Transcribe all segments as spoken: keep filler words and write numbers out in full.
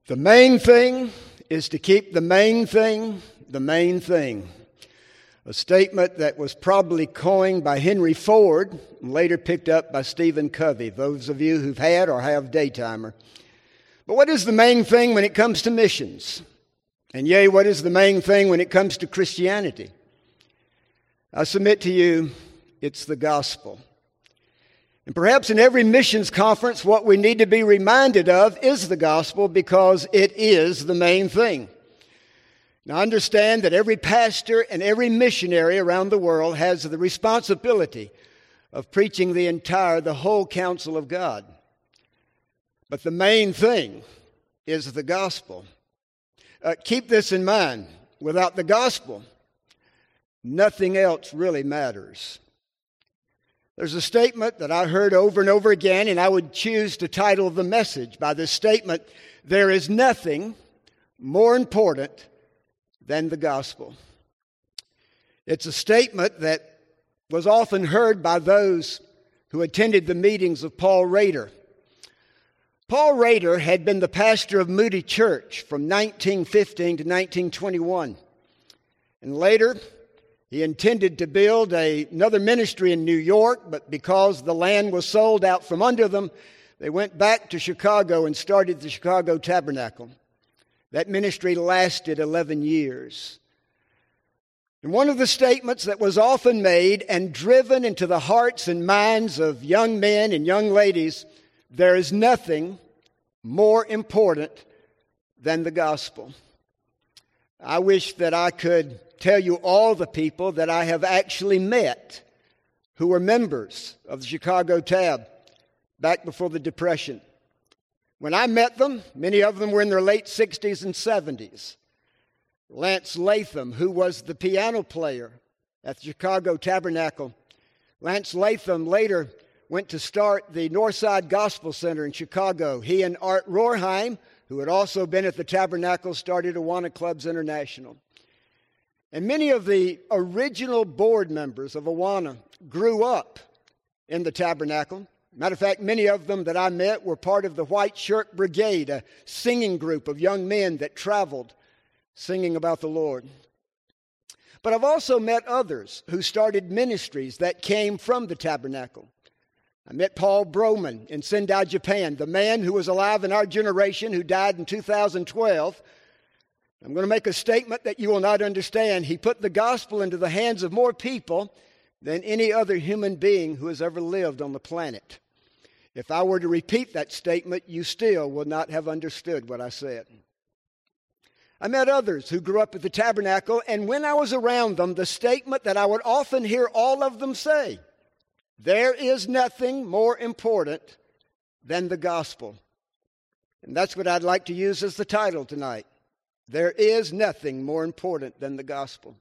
The main thing is to keep the main thing the main thing. A statement that was probably coined by Henry Ford and later picked up by Stephen Covey, those of you who've had or have Daytimer. But what is the main thing when it comes to missions? And yea, what is the main thing when it comes to Christianity? I submit to you, it's the gospel. And perhaps in every missions conference, what we need to be reminded of is the gospel because it is the main thing. Now understand that every pastor and every missionary around the world has the responsibility of preaching the entire, the whole counsel of God. But the main thing is the gospel. Uh, keep this in mind. Without the gospel, nothing else really matters. There's a statement that I heard over and over again, and I would choose to title the message by this statement: there is nothing more important than the gospel. It's a statement that was often heard by those who attended the meetings of Paul Rader. Paul Rader had been the pastor of Moody Church from nineteen fifteen to nineteen twenty-one. And later, he intended to build a, another ministry in New York, but because the land was sold out from under them, they went back to Chicago and started the Chicago Tabernacle. That ministry lasted eleven years. And one of the statements that was often made and driven into the hearts and minds of young men and young ladies: there is nothing more important than the gospel. I wish that I could tell you all the people that I have actually met who were members of the Chicago Tab back before the Depression. When I met them, many of them were in their late sixties and seventies. Lance Latham, who was the piano player at the Chicago Tabernacle. Lance Latham later went to start the Northside Gospel Center in Chicago. He and Art Rorheim, who had also been at the Tabernacle, started Awana Clubs International. And many of the original board members of Awana grew up in the Tabernacle. Matter of fact, many of them that I met were part of the White Shirt Brigade, a singing group of young men that traveled singing about the Lord. But I've also met others who started ministries that came from the Tabernacle. I met Paul Broman in Sendai, Japan, the man who was alive in our generation who died in two thousand twelve. I'm going to make a statement that you will not understand. He put the gospel into the hands of more people than any other human being who has ever lived on the planet. If I were to repeat that statement, you still would not have understood what I said. I met others who grew up at the Tabernacle, and when I was around them, the statement that I would often hear all of them say: there is nothing more important than the gospel. And that's what I'd like to use as the title tonight. There is nothing more important than the gospel.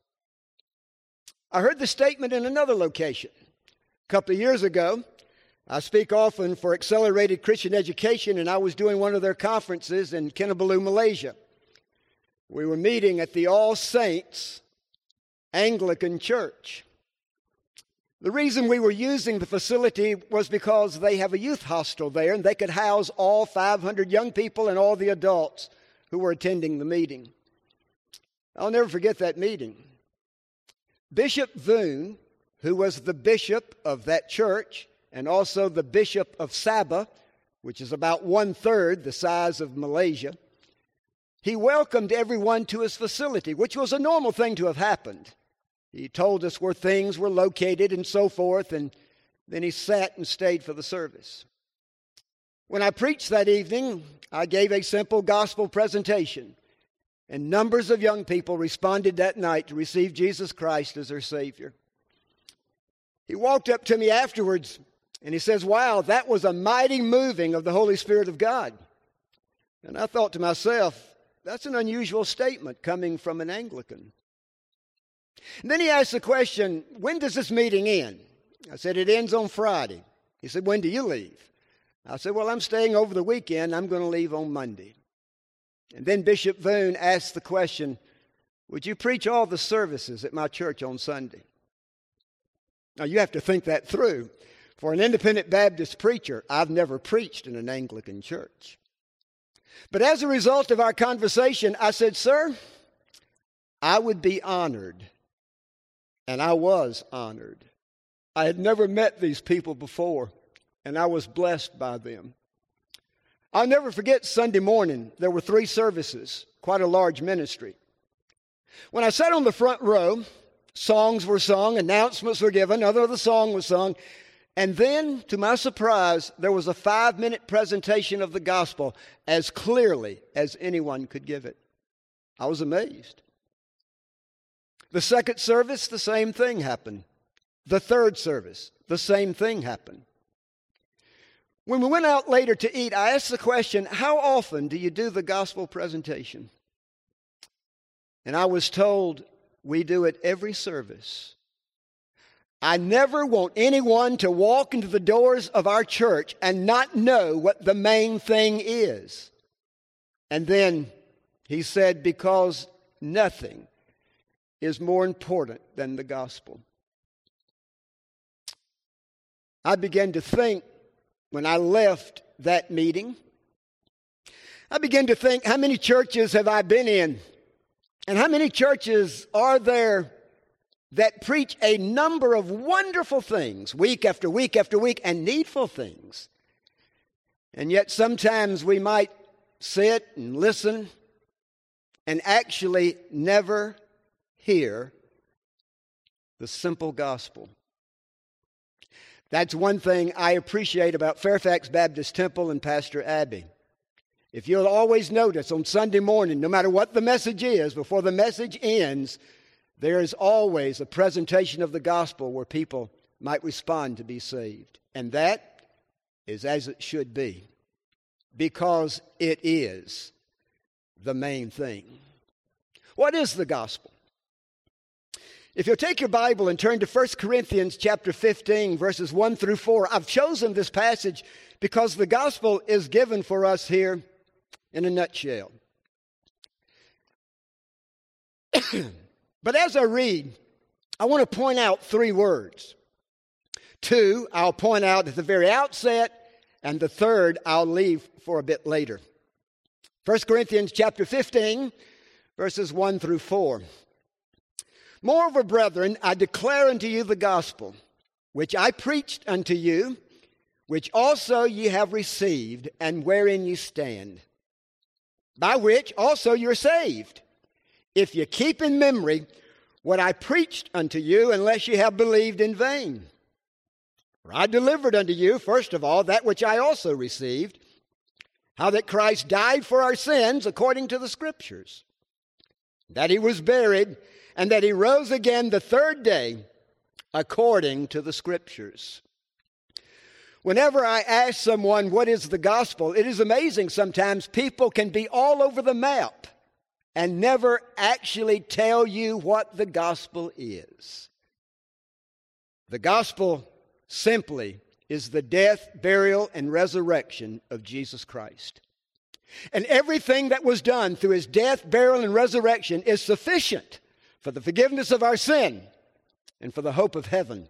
I heard the statement in another location. A couple of years ago, I speak often for Accelerated Christian Education, and I was doing one of their conferences in Kinabalu, Malaysia. We were meeting at the All Saints Anglican Church. The reason we were using the facility was because they have a youth hostel there, and they could house all five hundred young people and all the adults who were attending the meeting. I'll never forget that meeting. Bishop Voon, who was the bishop of that church and also the bishop of Sabah, which is about one-third the size of Malaysia, he welcomed everyone to his facility, which was a normal thing to have happened. He told us where things were located and so forth, and then he sat and stayed for the service. When I preached that evening, I gave a simple gospel presentation, and numbers of young people responded that night to receive Jesus Christ as their Savior. He walked up to me afterwards, and he says, "Wow, that was a mighty moving of the Holy Spirit of God." And I thought to myself, that's an unusual statement coming from an Anglican. And then he asked the question, "When does this meeting end?" I said, "It ends on Friday." He said, "When do you leave?" I said, "Well, I'm staying over the weekend. I'm going to leave on Monday." And then Bishop Voon asked the question, "Would you preach all the services at my church on Sunday?" Now, you have to think that through. For an independent Baptist preacher, I've never preached in an Anglican church. But as a result of our conversation, I said, "Sir, I would be honored." And I was honored. I had never met these people before, and I was blessed by them. I'll never forget Sunday morning. There were three services, quite a large ministry. When I sat on the front row, songs were sung, announcements were given, another of the song was sung, and then, to my surprise, there was a five-minute presentation of the gospel as clearly as anyone could give it. I was amazed. The second service, the same thing happened. The third service, the same thing happened. When we went out later to eat, I asked the question, "How often do you do the gospel presentation?" And I was told, "We do it every service." I never want anyone to walk into the doors of our church and not know what the main thing is. And then he said, because nothing is more important than the gospel. I began to think when I left that meeting, I began to think, how many churches have I been in? And how many churches are there that preach a number of wonderful things, week after week after week, and needful things? And yet sometimes we might sit and listen and actually never hear the simple gospel. That's one thing I appreciate about Fairfax Baptist Temple and Pastor Abby. If you'll always notice on Sunday morning, no matter what the message is, before the message ends, there is always a presentation of the gospel where people might respond to be saved. And that is as it should be, because it is the main thing. What is the gospel? If you'll take your Bible and turn to First Corinthians chapter fifteen, verses one through four, I've chosen this passage because the gospel is given for us here in a nutshell. But as I read, I want to point out three words. Two, I'll point out at the very outset, and the third, I'll leave for a bit later. First Corinthians chapter fifteen, verses one through four. Moreover, brethren, I declare unto you the gospel, which I preached unto you, which also ye have received, and wherein ye stand, by which also you're saved, if you keep in memory what I preached unto you, unless ye have believed in vain. For I delivered unto you, first of all, that which I also received, how that Christ died for our sins according to the Scriptures, that he was buried, and that he rose again the third day according to the Scriptures. Whenever I ask someone what is the gospel, it is amazing sometimes people can be all over the map and never actually tell you what the gospel is. The gospel simply is the death, burial, and resurrection of Jesus Christ. And everything that was done through his death, burial, and resurrection is sufficient for the forgiveness of our sin and for the hope of heaven.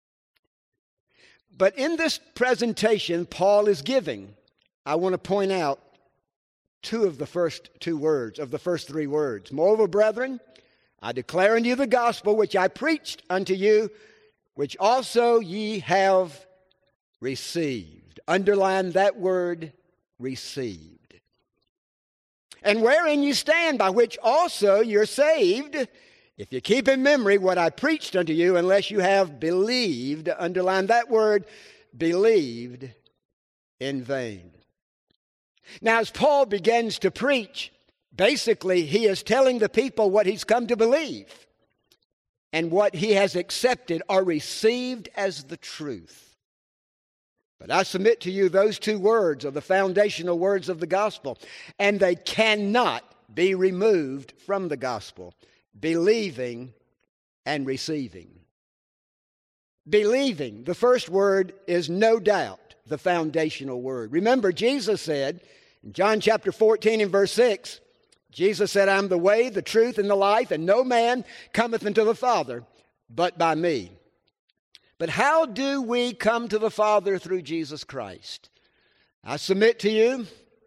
But in this presentation Paul is giving, I want to point out two of the first two words, of the first three words. Moreover, brethren, I declare unto you the gospel which I preached unto you, which also ye have received. Underline that word, received. And wherein you stand, by which also you're saved, if you keep in memory what I preached unto you, unless you have believed, underline that word, believed in vain. Now, as Paul begins to preach, basically he is telling the people what he's come to believe and what he has accepted or received as the truth. But I submit to you those two words are the foundational words of the gospel, and they cannot be removed from the gospel. Believing and receiving. Believing, the first word is no doubt the foundational word. Remember, Jesus said in John chapter fourteen and verse six, Jesus said, I'm the way, the truth, and the life, and no man cometh unto the Father but by me. But how do we come to the Father? Through Jesus Christ. I submit to you,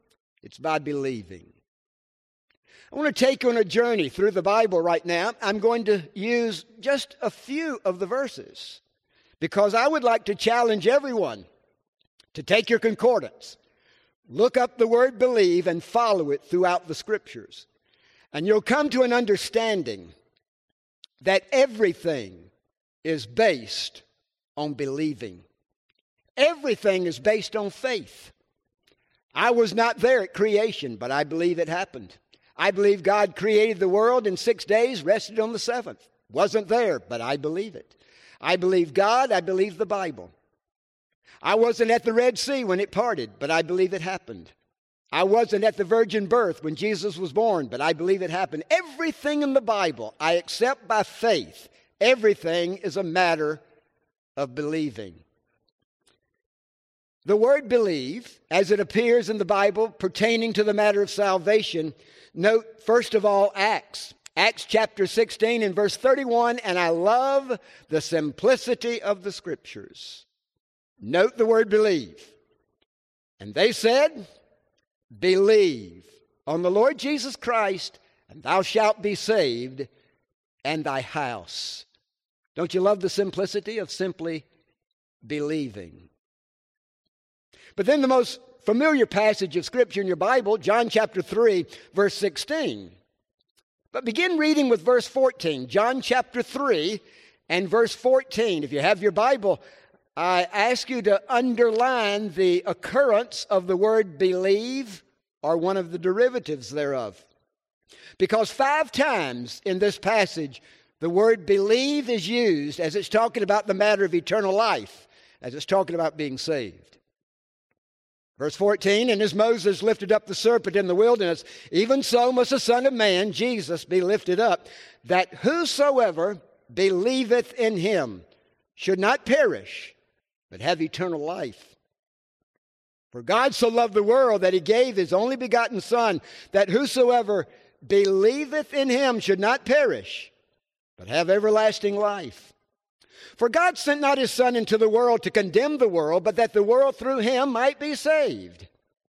It's by believing. I want to take you on a journey through the Bible right now. I'm going to use just a few of the verses because I would like to challenge everyone to take your concordance, look up the word believe, and follow it throughout the Scriptures. And you'll come to an understanding that everything is based on believing. Everything is based on faith. I was not there at creation, but I believe it happened. I believe God created the world in six days, rested on the seventh. Wasn't there, but I believe it. I believe God, I believe the Bible. I wasn't at the Red Sea when it parted, but I believe it happened. I wasn't at the virgin birth when Jesus was born, but I believe it happened. Everything in the Bible I accept by faith. Everything is a matter of believing. The word believe, as it appears in the Bible pertaining to the matter of salvation, note first of all Acts. Acts chapter sixteen and verse thirty-one, and I love the simplicity of the Scriptures. Note the word believe. And they said, believe on the Lord Jesus Christ, and thou shalt be saved, and thy house. Don't you love the simplicity of simply believing? But then the most familiar passage of Scripture in your Bible, John chapter three, verse sixteen. But begin reading with verse fourteen. John chapter three and verse fourteen. If you have your Bible, I ask you to underline the occurrence of the word believe or one of the derivatives thereof. Because five times in this passage, the word believe is used as it's talking about the matter of eternal life, as it's talking about being saved. Verse fourteen, and as Moses lifted up the serpent in the wilderness, even so must the Son of Man, Jesus, be lifted up, that whosoever believeth in him should not perish, but have eternal life. For God so loved the world that he gave his only begotten Son, that whosoever believeth in him should not perish, but have everlasting life. For God sent not his Son into the world to condemn the world, but that the world through him might be saved.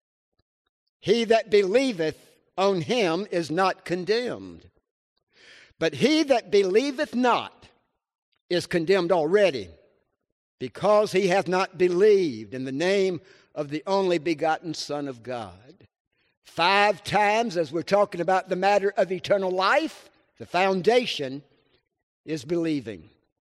He that believeth on him is not condemned, but he that believeth not is condemned already, because he hath not believed in the name of the only begotten Son of God. Five times, as we're talking about the matter of eternal life, the foundation is believing.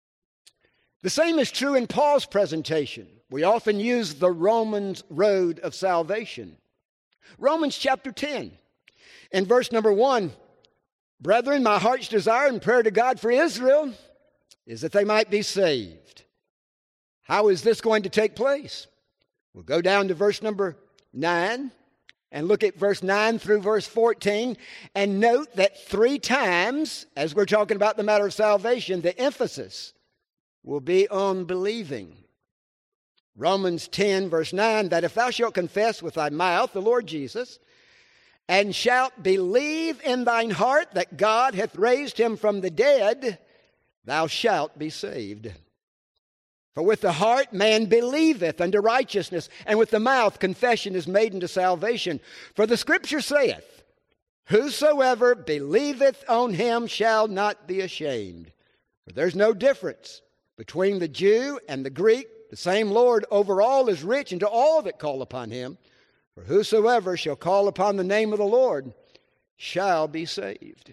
The same is true in Paul's presentation. We often use the Romans road of salvation. Romans chapter ten, in verse number one, brethren, my heart's desire and prayer to God for Israel is that they might be saved. How is this going to take place? We'll go down to verse number nine and look at verse nine through verse fourteen and note that three times, as we're talking about the matter of salvation, the emphasis will be on believing. Romans ten verse nine, that if thou shalt confess with thy mouth the Lord Jesus, and shalt believe in thine heart that God hath raised him from the dead, thou shalt be saved. For with the heart man believeth unto righteousness, and with the mouth confession is made unto salvation. For the Scripture saith, whosoever believeth on him shall not be ashamed. For there's no difference between the Jew and the Greek. The same Lord over all is rich unto all that call upon him. For whosoever shall call upon the name of the Lord shall be saved.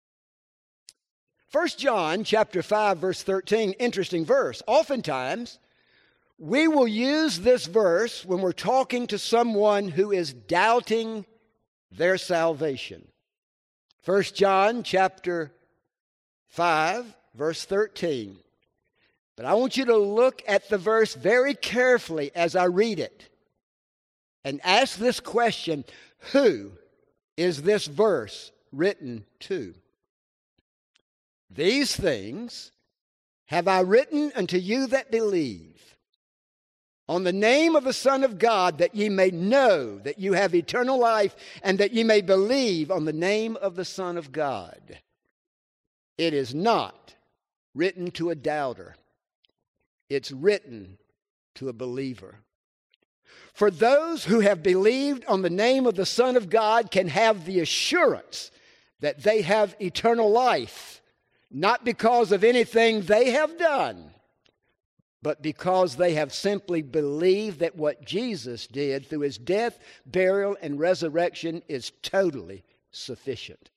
First John chapter five, verse thirteen, interesting verse. Oftentimes, we will use this verse when we're talking to someone who is doubting their salvation. First John chapter five, verse thirteen. But I want you to look at the verse very carefully as I read it and ask this question, who is this verse written to? These things have I written unto you that believe on the name of the Son of God, that ye may know that you have eternal life, and that ye may believe on the name of the Son of God. It is not written to a doubter. It's written to a believer. For those who have believed on the name of the Son of God can have the assurance that they have eternal life, not because of anything they have done, but because they have simply believed that what Jesus did through his death, burial, and resurrection is totally sufficient.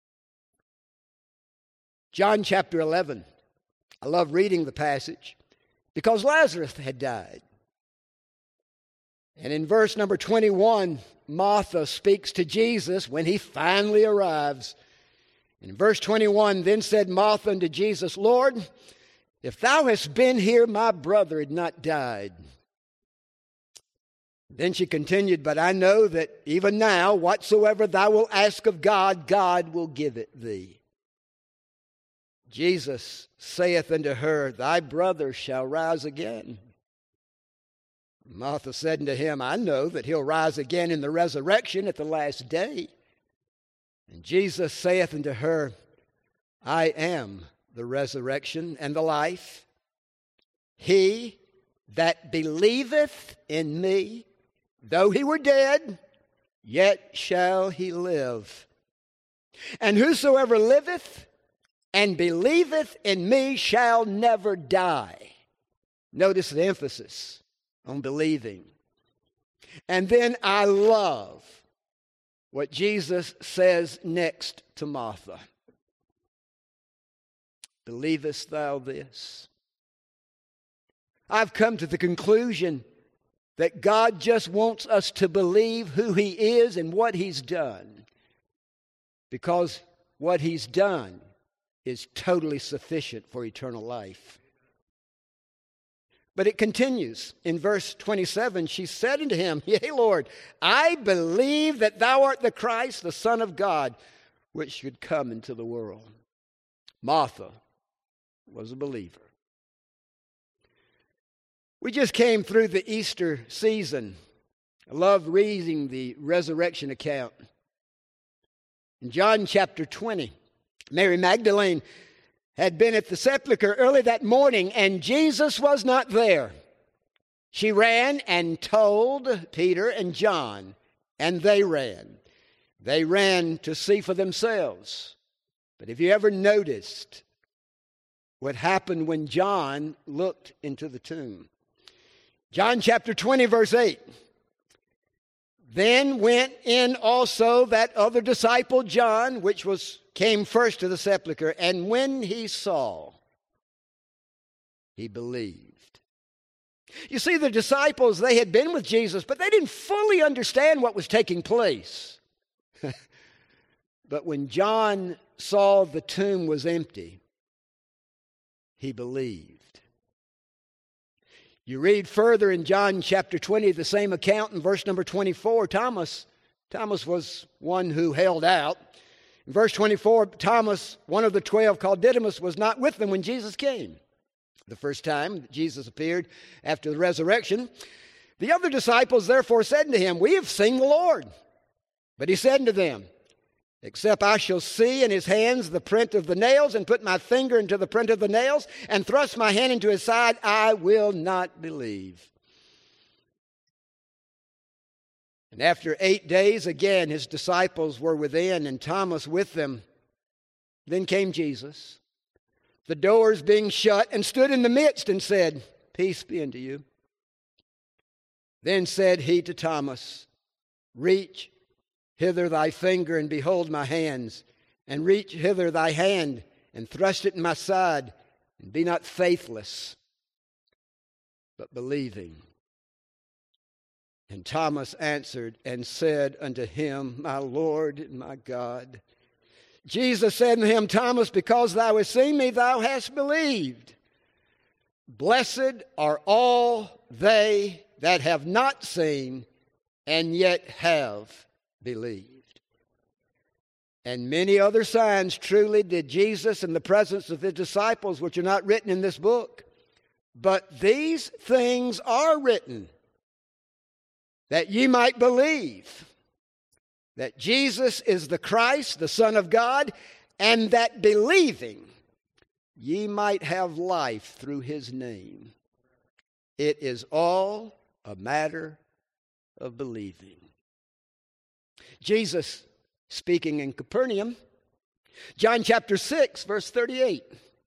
John chapter eleven. I love reading the passage because Lazarus had died. And in verse number twenty-one, Martha speaks to Jesus when he finally arrives. In verse twenty-one, then said Martha unto Jesus, Lord, if thou hadst been here, my brother had not died. Then she continued, but I know that even now, whatsoever thou wilt ask of God, God will give it thee. Jesus saith unto her, thy brother shall rise again. Martha said unto him, I know that he'll rise again in the resurrection at the last day. And Jesus saith unto her, I am the resurrection and the life. He that believeth in me, though he were dead, yet shall he live. And whosoever liveth and believeth in me shall never die. Notice the emphasis on believing. And then I love what Jesus says next to Martha. Believest thou this? I've come to the conclusion that God just wants us to believe who he is and what he's done, because what he's done is totally sufficient for eternal life. But it continues in verse twenty-seven. She said unto him, Yea, Lord, I believe that thou art the Christ, the Son of God, which should come into the world. Martha was a believer. We just came through the Easter season. I love reading the resurrection account. In John chapter twenty, Mary Magdalene had been at the sepulchre early that morning, and Jesus was not there. She ran and told Peter and John, and they ran. They ran to see for themselves. But have you ever noticed what happened when John looked into the tomb? John chapter twenty, verse eight. Then went in also that other disciple, John, which was came first to the sepulchre, and when he saw, he believed. You see, the disciples, they had been with Jesus, but they didn't fully understand what was taking place. But when John saw the tomb was empty, he believed. You read further in John chapter twenty, the same account in verse number twenty-four. Thomas, Thomas was one who held out. In verse twenty-four, Thomas, one of the twelve, called Didymus, was not with them when Jesus came. The first time that Jesus appeared after the resurrection. The other disciples therefore said unto him, We have seen the Lord. But he said unto them, Except I shall see in his hands the print of the nails, and put my finger into the print of the nails, and thrust my hand into his side, I will not believe. And after eight days, again, his disciples were within, and Thomas with them. Then came Jesus, the doors being shut, and stood in the midst, and said, Peace be unto you. Then said he to Thomas, Reach hither thy finger, and behold my hands, and reach hither thy hand, and thrust it in my side, and be not faithless, but believing. And Thomas answered and said unto him, My Lord and my God. Jesus said unto him, Thomas, because thou hast seen me, thou hast believed. Blessed are all they that have not seen, and yet have believed. And many other signs truly did Jesus in the presence of his disciples, which are not written in this book. But these things are written, that ye might believe that Jesus is the Christ, the Son of God, and that believing ye might have life through his name. It is all a matter of believing. Jesus speaking in Capernaum, John chapter six, verse thirty-eight.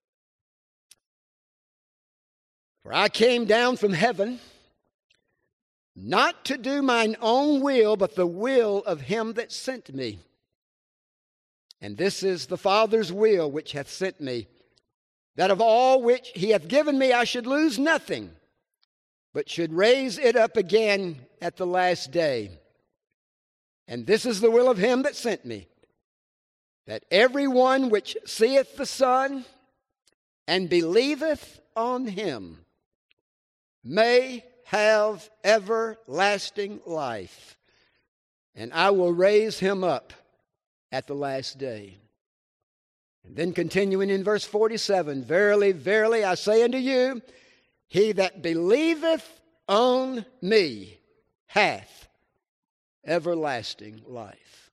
For I came down from heaven, not to do mine own will, but the will of him that sent me. And this is the Father's will which hath sent me, that of all which he hath given me I should lose nothing, but should raise it up again at the last day. And this is the will of him that sent me, that every one which seeth the Son and believeth on him may have everlasting life, and I will raise him up at the last day. And then continuing in verse forty-seven, Verily, verily, I say unto you, he that believeth on me hath everlasting life.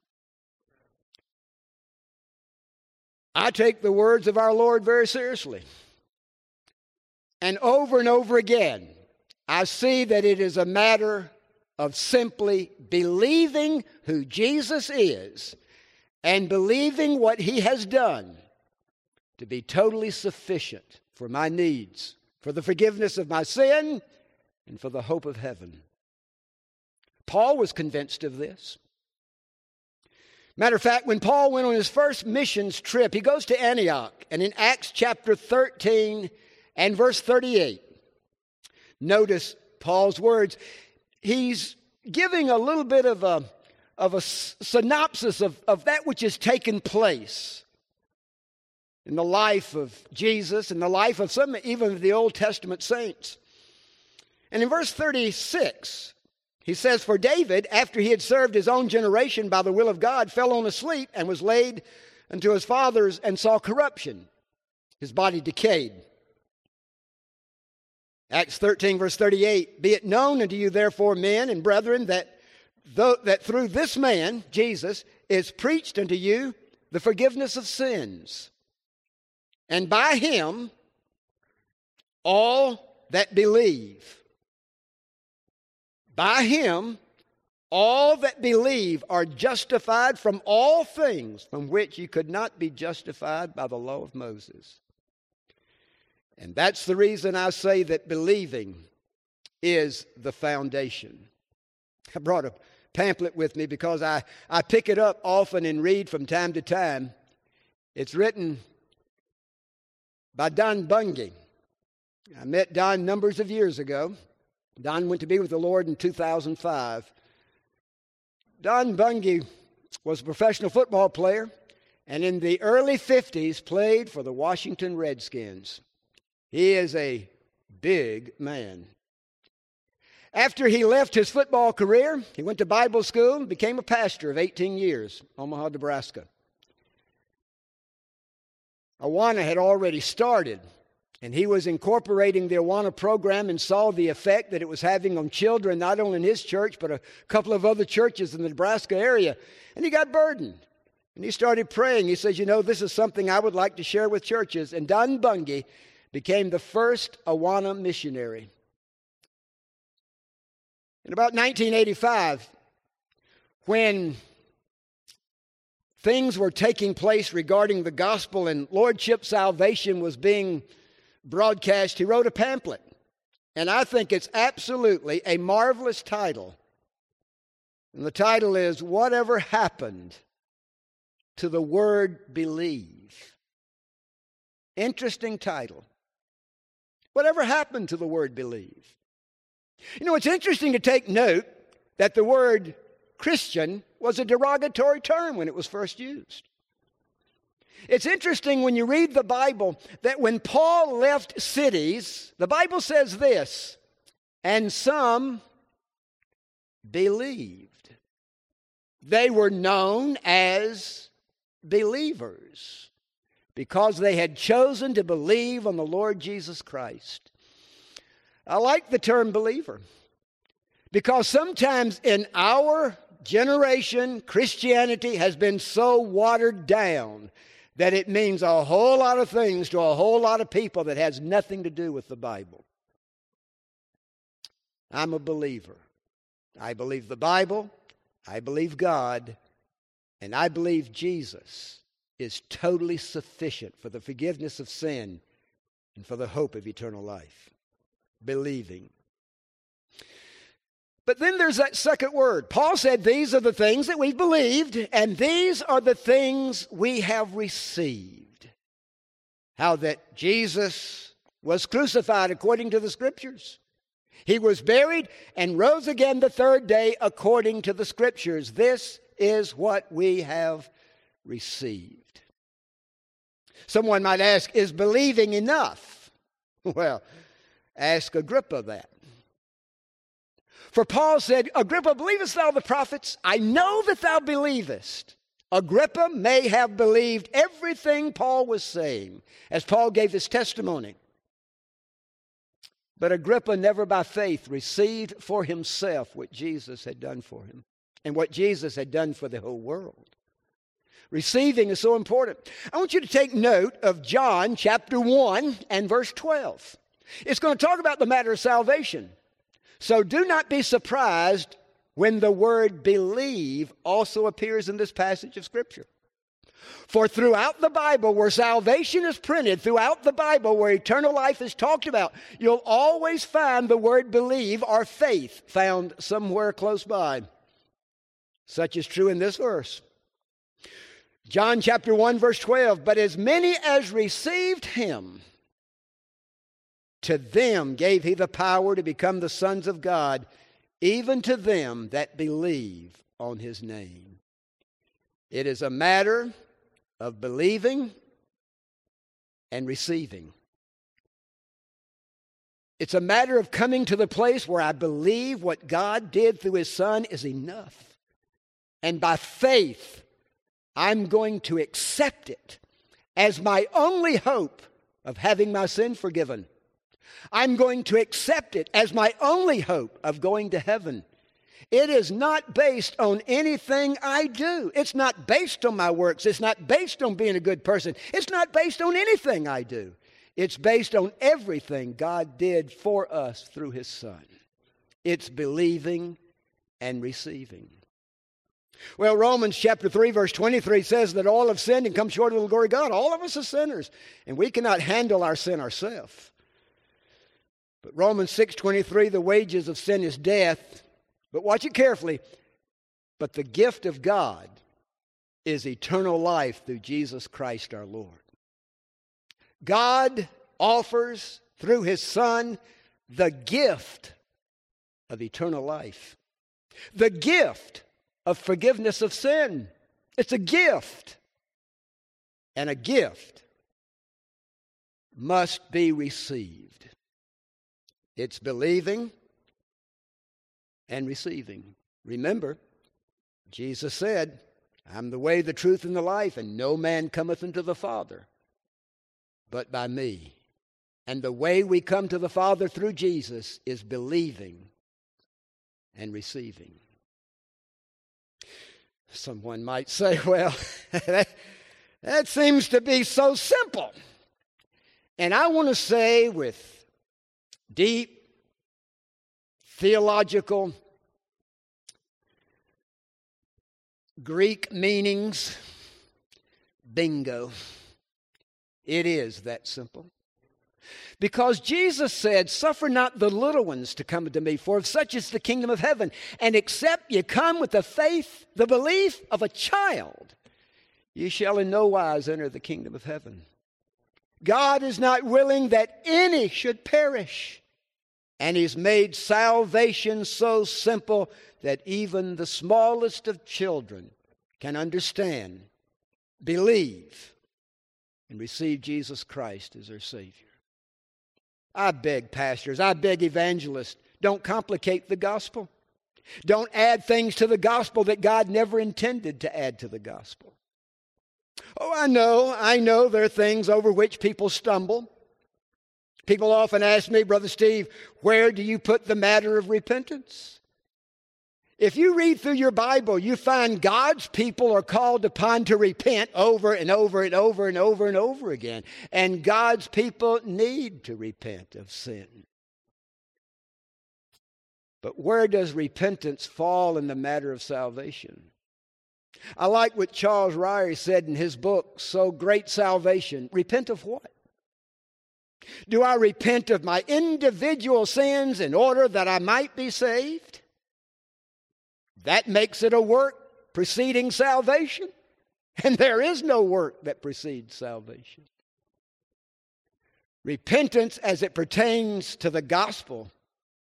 I take the words of our Lord very seriously. And over and over again, I see that it is a matter of simply believing who Jesus is and believing what he has done to be totally sufficient for my needs, for the forgiveness of my sin, and for the hope of heaven. Paul was convinced of this. Matter of fact, when Paul went on his first missions trip, he goes to Antioch, and in Acts chapter thirteen and verse thirty-eight, notice Paul's words. He's giving a little bit of a, of a synopsis of, of that which has taken place in the life of Jesus, in the life of some even of the Old Testament saints. And in verse thirty-six, he says, For David, after he had served his own generation by the will of God, fell on asleep and was laid unto his fathers and saw corruption. His body decayed. Acts thirteen, verse thirty-eight, Be it known unto you, therefore, men and brethren, that, though, that through this man, Jesus, is preached unto you the forgiveness of sins. And by him, all that believe. By him, all that believe are justified from all things from which you could not be justified by the law of Moses. And that's the reason I say that believing is the foundation. I brought a pamphlet with me because I, I pick it up often and read from time to time. It's written by Don Bungay. I met Don numbers of years ago. Don went to be with the Lord in two thousand five. Don Bungay was a professional football player, and in the early fifties played for the Washington Redskins. He is a big man. After he left his football career, he went to Bible school and became a pastor of eighteen years, Omaha, Nebraska. Awana had already started, and he was incorporating the Awana program and saw the effect that it was having on children, not only in his church, but a couple of other churches in the Nebraska area. And he got burdened. And he started praying. He says, you know, this is something I would like to share with churches. And Don Bungay became the first Awana missionary. In about nineteen eighty-five, when things were taking place regarding the gospel and Lordship salvation was being broadcast, he wrote a pamphlet. And I think it's absolutely a marvelous title. And the title is, Whatever Happened to the Word Believe? Interesting title. Whatever happened to the word believe? You know, it's interesting to take note that the word Christian was a derogatory term when it was first used. It's interesting when you read the Bible that when Paul left cities, the Bible says this, and some believed. They were known as believers because they had chosen to believe on the Lord Jesus Christ. I like the term believer because sometimes in our generation, Christianity has been so watered down that it means a whole lot of things to a whole lot of people that has nothing to do with the Bible. I'm a believer. I believe the Bible, I believe God, and I believe Jesus is totally sufficient for the forgiveness of sin and for the hope of eternal life. Believing. But then there's that second word. Paul said these are the things that we've believed, and these are the things we have received. How that Jesus was crucified according to the Scriptures. He was buried and rose again the third day according to the Scriptures. This is what we have received. Someone might ask, is believing enough? Well, ask Agrippa that. For Paul said, Agrippa, believest thou the prophets? I know that thou believest. Agrippa may have believed everything Paul was saying as Paul gave his testimony. But Agrippa never by faith received for himself what Jesus had done for him and what Jesus had done for the whole world. Receiving is so important. I want you to take note of John chapter one and verse twelve. It's going to talk about the matter of salvation. So do not be surprised when the word believe also appears in this passage of Scripture. For throughout the Bible, where salvation is printed, throughout the Bible, where eternal life is talked about, you'll always find the word believe or faith found somewhere close by. Such is true in this verse. John chapter one, verse twelve, but as many as received him, to them gave he the power to become the sons of God, even to them that believe on his name. It is a matter of believing and receiving. It's a matter of coming to the place where I believe what God did through his Son is enough. And by faith, I'm going to accept it as my only hope of having my sin forgiven. I'm going to accept it as my only hope of going to heaven. It is not based on anything I do. It's not based on my works. It's not based on being a good person. It's not based on anything I do. It's based on everything God did for us through his Son. It's believing and receiving. Well, Romans chapter three, verse twenty-three says that all have sinned and come short of the glory of God. All of us are sinners, and we cannot handle our sin ourselves. But Romans six twenty-three, the wages of sin is death. But watch it carefully. But the gift of God is eternal life through Jesus Christ our Lord. God offers through his Son the gift of eternal life. The gift of forgiveness of sin. It's a gift. And a gift must be received. It's believing and receiving. Remember, Jesus said, I'm the way, the truth, and the life, and no man cometh unto the Father but by me. And the way we come to the Father through Jesus is believing and receiving. Someone might say, well, that, that seems to be so simple. And I want to say with deep theological Greek meanings, bingo. It is that simple. Because Jesus said, suffer not the little ones to come unto me, for of such is the kingdom of heaven. And except ye come with the faith, the belief of a child, ye shall in no wise enter the kingdom of heaven. God is not willing that any should perish. And he's made salvation so simple that even the smallest of children can understand, believe, and receive Jesus Christ as their Savior. I beg pastors, I beg evangelists, don't complicate the gospel. Don't add things to the gospel that God never intended to add to the gospel. Oh, I know, I know there are things over which people stumble. People often ask me, Brother Steve, where do you put the matter of repentance? If you read through your Bible, you find God's people are called upon to repent over and over and over and over and over again. And God's people need to repent of sin. But where does repentance fall in the matter of salvation? I like what Charles Ryrie said in his book, So Great Salvation. Repent of what? Do I repent of my individual sins in order that I might be saved? That makes it a work preceding salvation. And there is no work that precedes salvation. Repentance as it pertains to the gospel.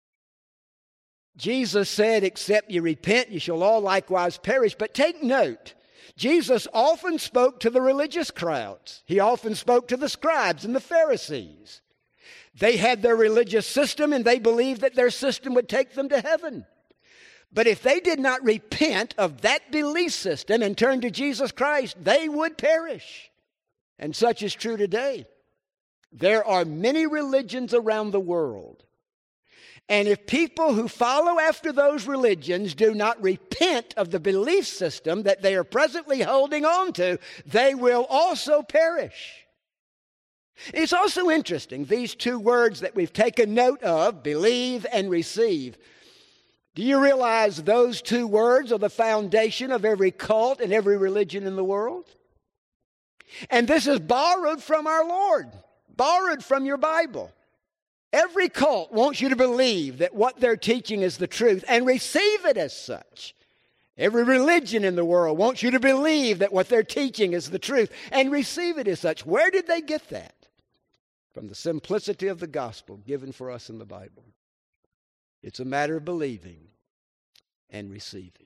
Jesus said, except you repent, you shall all likewise perish. But take note, Jesus often spoke to the religious crowds. He often spoke to the scribes and the Pharisees. They had their religious system and they believed that their system would take them to heaven. But if they did not repent of that belief system and turn to Jesus Christ, they would perish. And such is true today. There are many religions around the world. And if people who follow after those religions do not repent of the belief system that they are presently holding on to, they will also perish. It's also interesting, these two words that we've taken note of, believe and receive. Do you realize those two words are the foundation of every cult and every religion in the world? And this is borrowed from our Lord, borrowed from your Bible. Every cult wants you to believe that what they're teaching is the truth and receive it as such. Every religion in the world wants you to believe that what they're teaching is the truth and receive it as such. Where did they get that? From the simplicity of the gospel given for us in the Bible. It's a matter of believing and receiving.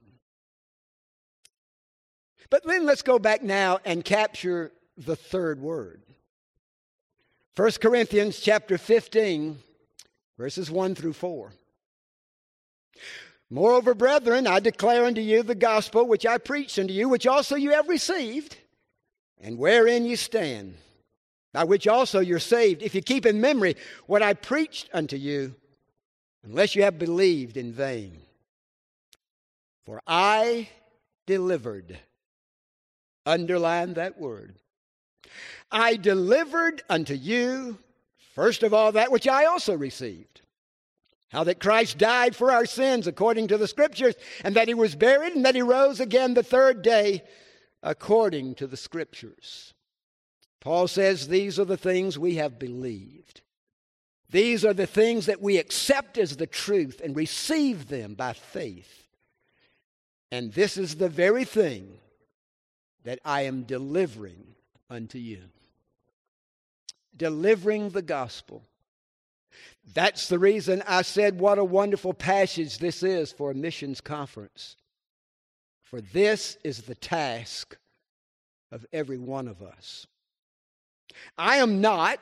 But then let's go back now and capture the third word. First Corinthians chapter fifteen, verses one through four. Moreover, brethren, I declare unto you the gospel which I preached unto you, which also you have received, and wherein you stand, by which also you're saved, if you keep in memory what I preached unto you, unless you have believed in vain. For I delivered, underline that word, I delivered unto you, first of all, that which I also received. How that Christ died for our sins according to the Scriptures, and that he was buried, and that he rose again the third day according to the Scriptures. Paul says these are the things we have believed. These are the things that we accept as the truth and receive them by faith. And this is the very thing that I am delivering unto you. Delivering the gospel. That's the reason I said what a wonderful passage this is for a missions conference. For this is the task of every one of us. I am not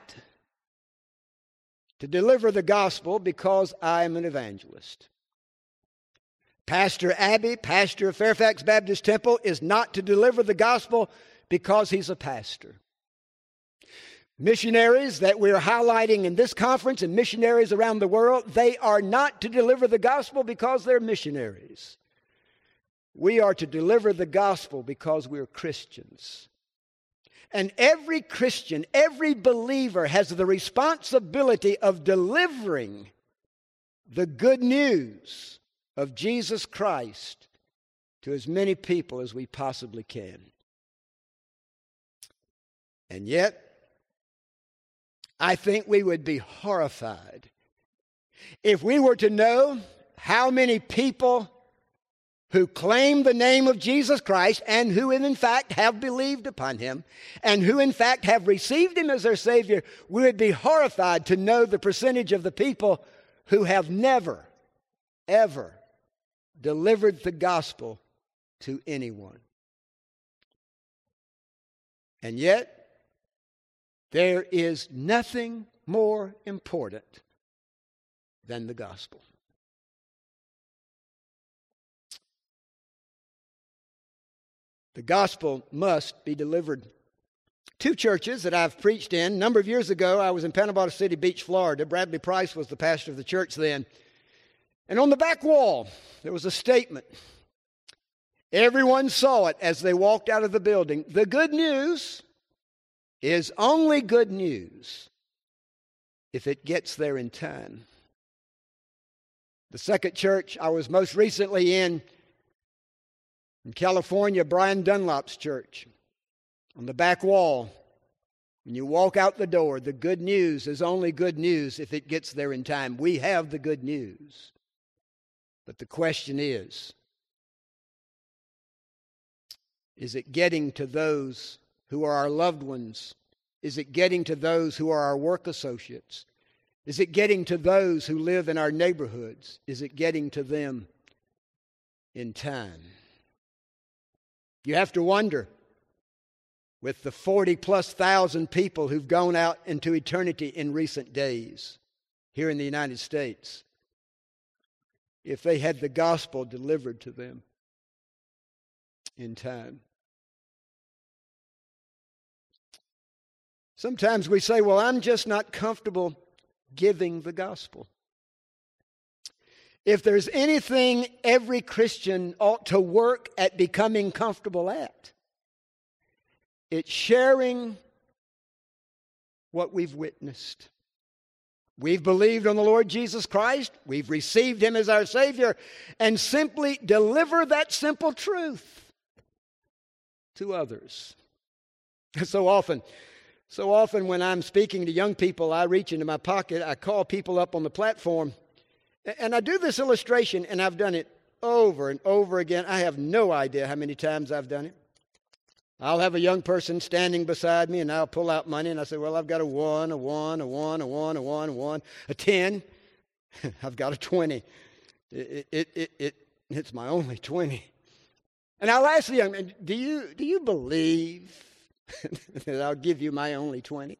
to deliver the gospel because I am an evangelist. Pastor Abbey, pastor of Fairfax Baptist Temple, is not to deliver the gospel because he's a pastor. Missionaries that we're highlighting in this conference and missionaries around the world, they are not to deliver the gospel because they're missionaries. We are to deliver the gospel because we're Christians. And every Christian, every believer has the responsibility of delivering the good news of Jesus Christ to as many people as we possibly can. And yet, I think we would be horrified if we were to know how many people who claim the name of Jesus Christ and who in fact have believed upon him and who in fact have received him as their Savior. We would be horrified to know the percentage of the people who have never, ever delivered the gospel to anyone. And yet, there is nothing more important than the gospel. The gospel must be delivered. Two churches that I've preached in. A number of years ago, I was in Panama City Beach, Florida. Bradley Price was the pastor of the church then. And on the back wall, there was a statement. Everyone saw it as they walked out of the building. The good news is only good news if it gets there in time. The second church I was most recently in, in California, Brian Dunlop's church, on the back wall, when you walk out the door, the good news is only good news if it gets there in time. We have the good news. But the question is, is it getting to those who are our loved ones? Is it getting to those who are our work associates? Is it getting to those who live in our neighborhoods? Is it getting to them in time? You have to wonder, with the forty plus thousand people who've gone out into eternity in recent days here in the United States, if they had the gospel delivered to them in time. Sometimes we say, well, I'm just not comfortable giving the gospel. If there's anything every Christian ought to work at becoming comfortable at, it's sharing what we've witnessed. We've believed on the Lord Jesus Christ. We've received Him as our Savior. And simply deliver that simple truth to others. So often, so often when I'm speaking to young people, I reach into my pocket, I call people up on the platform, and I do this illustration, and I've done it over and over again. I have no idea how many times I've done it. I'll have a young person standing beside me, and I'll pull out money, and I say, well, I've got a one, a one, a one, a one, a one, a one, a ten. I've got a twenty. It, it, it, it, it's my only twenty. And I'll ask the young man, do you, do you believe that I'll give you my only twenty?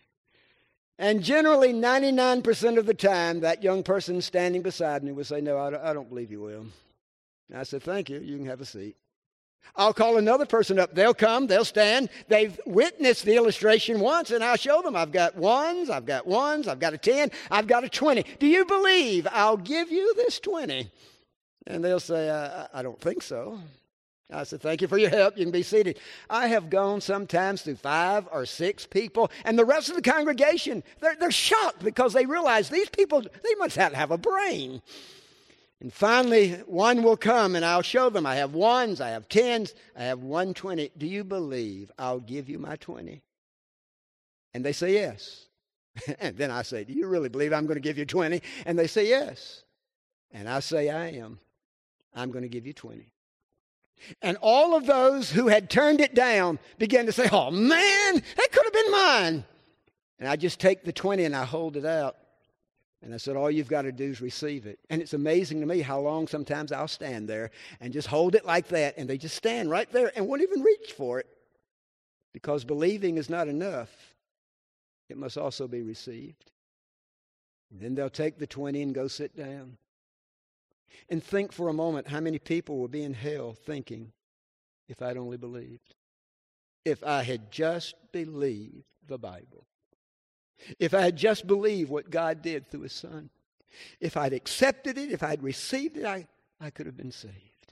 And generally, ninety-nine percent of the time, that young person standing beside me will say, no, I don't, I don't believe you will. And I said, thank you. You can have a seat. I'll call another person up. They'll come. They'll stand. They've witnessed the illustration once, and I'll show them. I've got ones. I've got ones. I've got a ten. I've got a twenty. Do you believe I'll give you this twenty? And they'll say, I, I don't think so. I said, thank you for your help. You can be seated. I have gone sometimes through five or six people, and the rest of the congregation, they're, they're shocked because they realize these people, they must have, have a brain. And finally, one will come, and I'll show them. I have ones, I have tens, I have one twenty. Do you believe I'll give you my twenty? And they say yes. And then I say, do you really believe I'm going to give you twenty? And they say yes. And I say, I am. I'm going to give you twenty. And all of those who had turned it down began to say, oh man, that could have been mine. And I just take the twenty and I hold it out. And I said, all you've got to do is receive it. And it's amazing to me how long sometimes I'll stand there and just hold it like that. And they just stand right there and won't even reach for it. Because believing is not enough. It must also be received. And then they'll take the twenty and go sit down. And think for a moment how many people will be in hell thinking, if I'd only believed. If I had just believed the Bible. If I had just believed what God did through His Son. If I'd accepted it, if I'd received it, I, I could have been saved.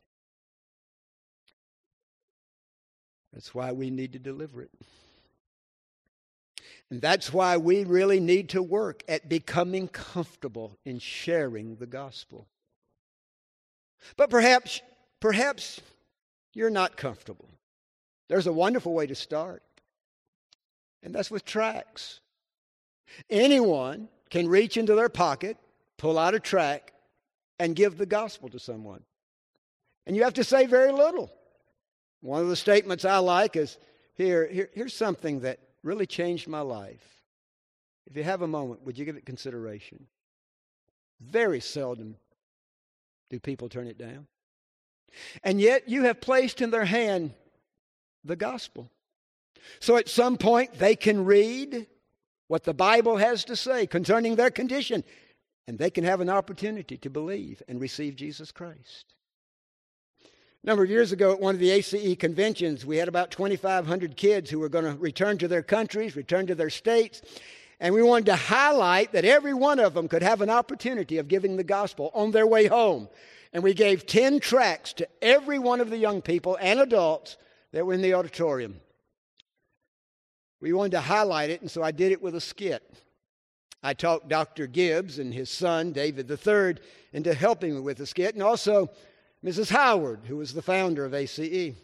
That's why we need to deliver it. And that's why we really need to work at becoming comfortable in sharing the gospel. But perhaps, perhaps you're not comfortable. There's a wonderful way to start. And that's with tracts. Anyone can reach into their pocket, pull out a tract, and give the gospel to someone. And you have to say very little. One of the statements I like is, here, here here's something that really changed my life. If you have a moment, would you give it consideration? Very seldom do people turn it down. And yet you have placed in their hand the gospel. So at some point they can read what the Bible has to say concerning their condition, and they can have an opportunity to believe and receive Jesus Christ. A number of years ago at one of the A C E conventions, we had about twenty-five hundred kids who were going to return to their countries, return to their states, and we wanted to highlight that every one of them could have an opportunity of giving the gospel on their way home. And we gave ten tracts to every one of the young people and adults that were in the auditorium. We wanted to highlight it, and so I did it with a skit. I talked Doctor Gibbs and his son, David the third, into helping me with the skit, and also Missus Howard, who was the founder of A C E.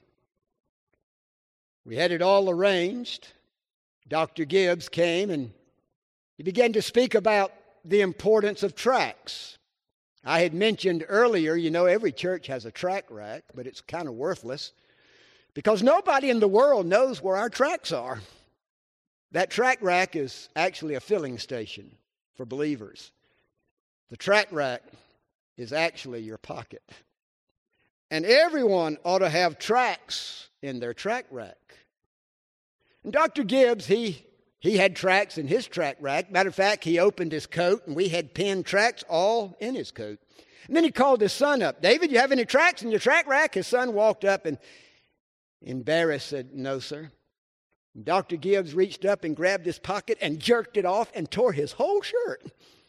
We had it all arranged. Doctor Gibbs came and he began to speak about the importance of tracts. I had mentioned earlier, you know, every church has a tract rack, but it's kind of worthless because nobody in the world knows where our tracts are. That tract rack is actually a filling station for believers. The tract rack is actually your pocket. And everyone ought to have tracts in their tract rack. And Doctor Gibbs, he, he had tracts in his tract rack. Matter of fact, he opened his coat, and we had pinned tracts all in his coat. And then he called his son up. David, you have any tracts in your tract rack? His son walked up and, embarrassed, said, no, sir. And Doctor Gibbs reached up and grabbed his pocket and jerked it off and tore his whole shirt.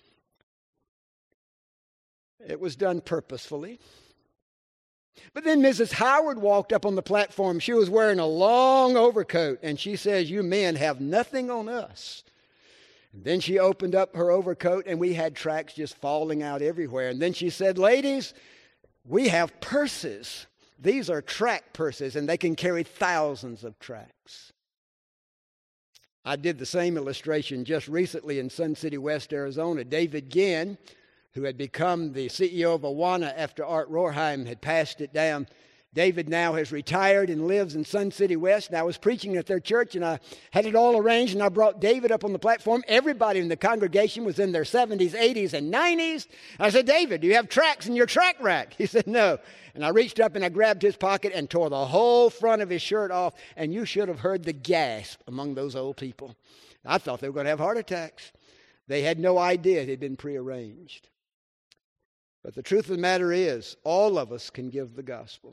It was done purposefully. But then Missus Howard walked up on the platform. She was wearing a long overcoat, and she says, you men have nothing on us. And then she opened up her overcoat, and we had tracts just falling out everywhere. And then she said, ladies, we have purses. These are tract purses, and they can carry thousands of tracts. I did the same illustration just recently in Sun City West, Arizona. David Ginn, who had become the C E O of Awana after Art Rorheim had passed it down. David now has retired and lives in Sun City West. And I was preaching at their church, and I had it all arranged, and I brought David up on the platform. Everybody in the congregation was in their seventies, eighties, and nineties. I said, David, do you have tracts in your tract rack? He said, no. And I reached up and I grabbed his pocket and tore the whole front of his shirt off, and you should have heard the gasp among those old people. I thought they were going to have heart attacks. They had no idea it had been prearranged. But the truth of the matter is, all of us can give the gospel.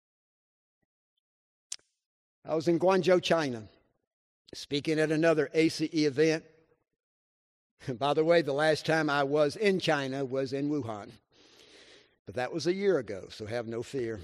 I was in Guangzhou, China, speaking at another A C E event. By the way, the last time I was in China was in Wuhan. But that was a year ago, so have no fear.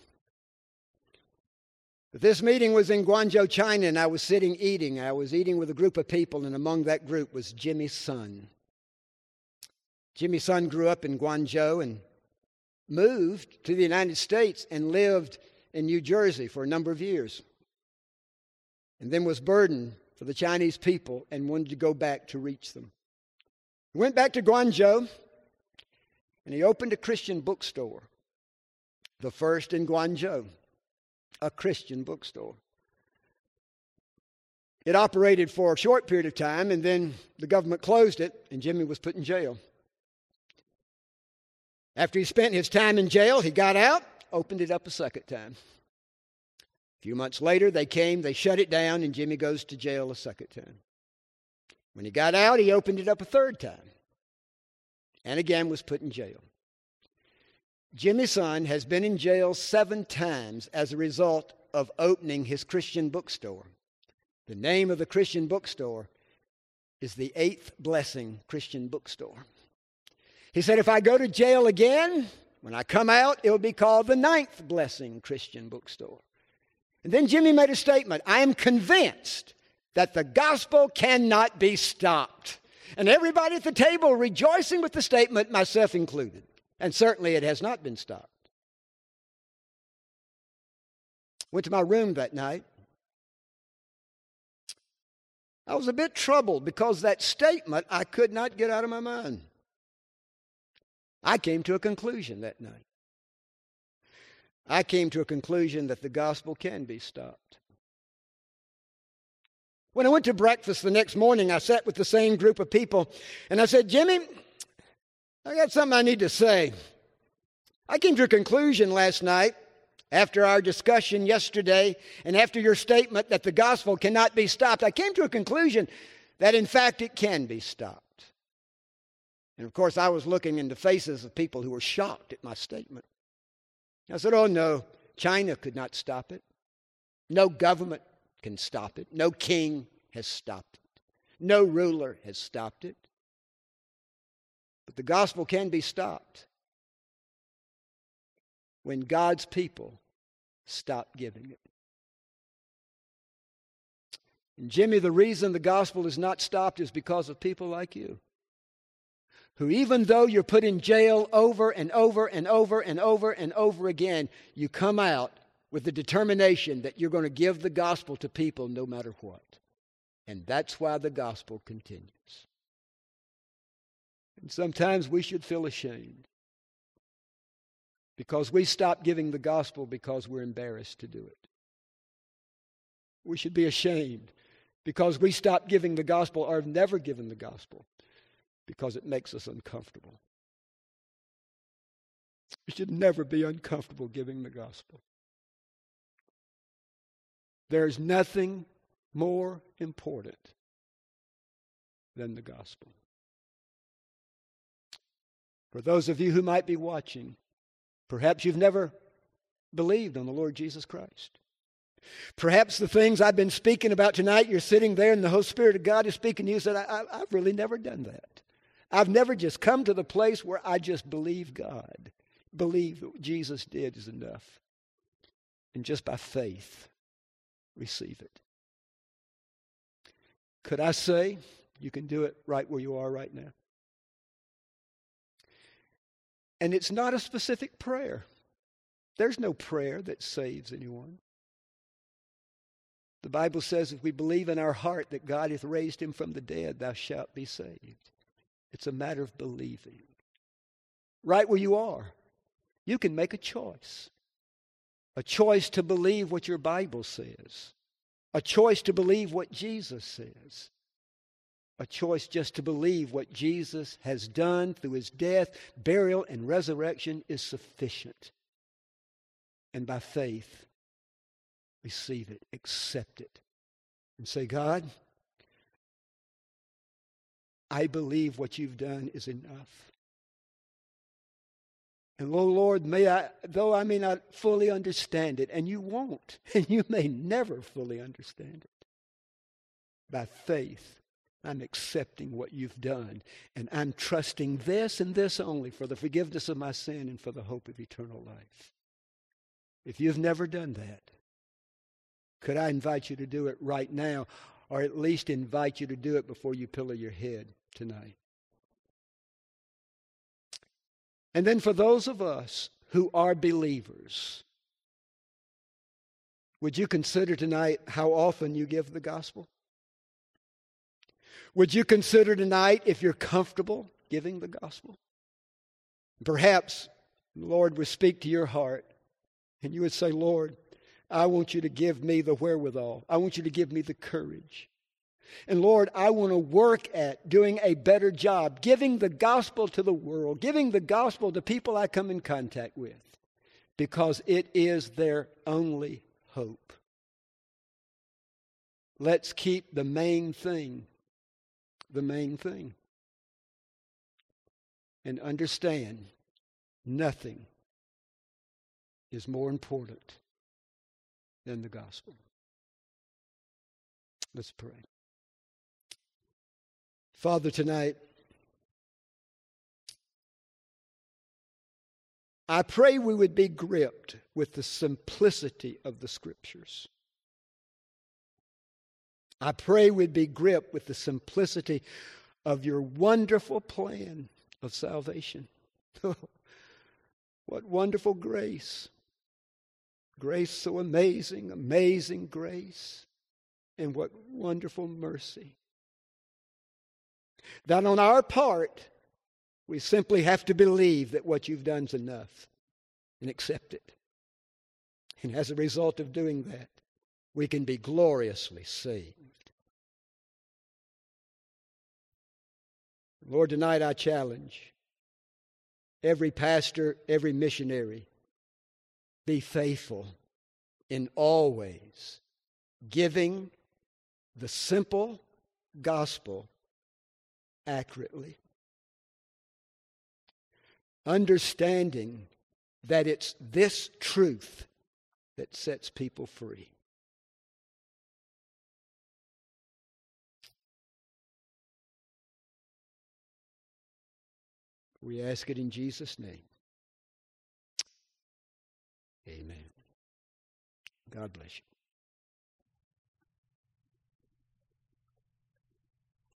But this meeting was in Guangzhou, China, and I was sitting eating. I was eating with a group of people, and among that group was Jimmy's son. Jimmy's son grew up in Guangzhou and moved to the United States and lived in New Jersey for a number of years. And then was burdened for the Chinese people and wanted to go back to reach them. He went back to Guangzhou and he opened a Christian bookstore. The first in Guangzhou, a Christian bookstore. It operated for a short period of time, and then the government closed it, and Jimmy was put in jail. After he spent his time in jail, he got out, opened it up a second time. A few months later, they came, they shut it down, and Jimmy goes to jail a second time. When he got out, he opened it up a third time, and again was put in jail. Jimmy's son has been in jail seven times as a result of opening his Christian bookstore. The name of the Christian bookstore is the Eighth Blessing Christian Bookstore. He said, if I go to jail again, when I come out, it will be called the Ninth Blessing Christian Bookstore. And then Jimmy made a statement, I am convinced that the gospel cannot be stopped. And everybody at the table rejoicing with the statement, myself included. And certainly it has not been stopped. Went to my room that night. I was a bit troubled because that statement I could not get out of my mind. I came to a conclusion that night. I came to a conclusion that the gospel can be stopped. When I went to breakfast the next morning, I sat with the same group of people, and I said, Jimmy, I got something I need to say. I came to a conclusion last night after our discussion yesterday and after your statement that the gospel cannot be stopped. I came to a conclusion that, in fact, it can be stopped. And, of course, I was looking into faces of people who were shocked at my statement. I said, oh, no, China could not stop it. No government can stop it. No king has stopped it. No ruler has stopped it. But the gospel can be stopped when God's people stop giving it. And Jimmy, the reason the gospel is not stopped is because of people like you. who even though you're put in jail over and over and over and over and over again, you come out with the determination that you're going to give the gospel to people no matter what. And that's why the gospel continues. And sometimes we should feel ashamed because we stop giving the gospel because we're embarrassed to do it. We should be ashamed because we stop giving the gospel or have never given the gospel because it makes us uncomfortable. We should never be uncomfortable giving the gospel. There's nothing more important than the gospel. For those of you who might be watching, perhaps you've never believed on the Lord Jesus Christ. Perhaps the things I've been speaking about tonight, you're sitting there and the Holy Spirit of God is speaking to you and said, I, I, I've really never done that. I've never just come to the place where I just believe God. Believe that what Jesus did is enough. And just by faith, receive it. Could I say you can do it right where you are right now? And it's not a specific prayer. There's no prayer that saves anyone. The Bible says if we believe in our heart that God hath raised him from the dead, thou shalt be saved. It's a matter of believing. Right where you are, you can make a choice. A choice to believe what your Bible says. A choice to believe what Jesus says. A choice just to believe what Jesus has done through his death, burial, and resurrection is sufficient. And by faith, receive it, accept it, and say, God, I believe what you've done is enough. And oh Lord, may I, though I may not fully understand it, and you won't, and you may never fully understand it, by faith, I'm accepting what you've done, and I'm trusting this and this only for the forgiveness of my sin and for the hope of eternal life. If you've never done that, could I invite you to do it right now, or at least invite you to do it before you pillow your head tonight? And then for those of us who are believers, would you consider tonight how often you give the gospel? Would you consider tonight if you're comfortable giving the gospel? Perhaps the Lord would speak to your heart and you would say, Lord, I want you to give me the wherewithal. I want you to give me the courage. And Lord, I want to work at doing a better job, giving the gospel to the world, giving the gospel to people I come in contact with, because it is their only hope. Let's keep the main thing the main thing. And understand, nothing is more important than the gospel. Let's pray. Father, tonight, I pray we would be gripped with the simplicity of the Scriptures. I pray we'd be gripped with the simplicity of your wonderful plan of salvation. What wonderful grace. Grace so amazing, amazing grace. And what wonderful mercy. That on our part, we simply have to believe that what you've done is enough and accept it. And as a result of doing that, we can be gloriously saved. Lord, tonight I challenge every pastor, every missionary, be faithful in all ways, giving the simple gospel accurately. Understanding that it's this truth that sets people free. We ask it in Jesus' name. Amen. God bless you.